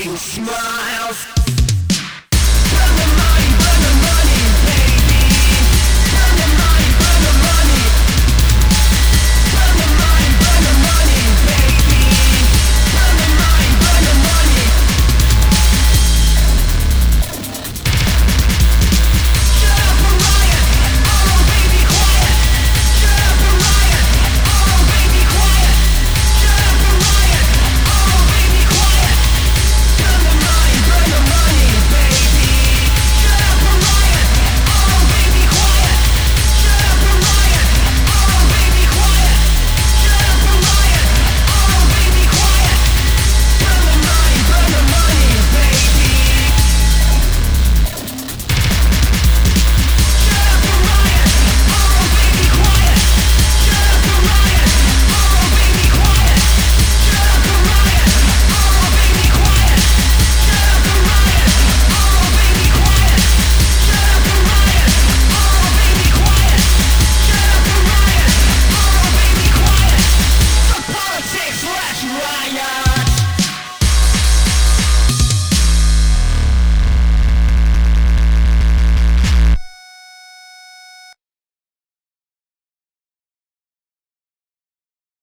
fucking smiles. Burn the money, baby. Burn the money, burn the money. Burn the money, baby. Burn the money, burn the money. Shut up and riot, oh baby quiet. Shut up and riot, oh baby quiet. Shut up and riot, oh baby quiet. Burn the money, baby. Shut up and riot, oh baby quiet. Shut up and riot, oh baby quiet. Shut up and riot, oh baby quiet. Burn the money, baby. Shut up and riot, oh baby quiet. Shut up and riot, oh baby quiet. Shut up and riot, oh baby quiet. Shut up and riot, oh baby quiet. Shut up and riot, oh baby quiet. Shut up and riot, oh baby quiet. The politics, let's riot.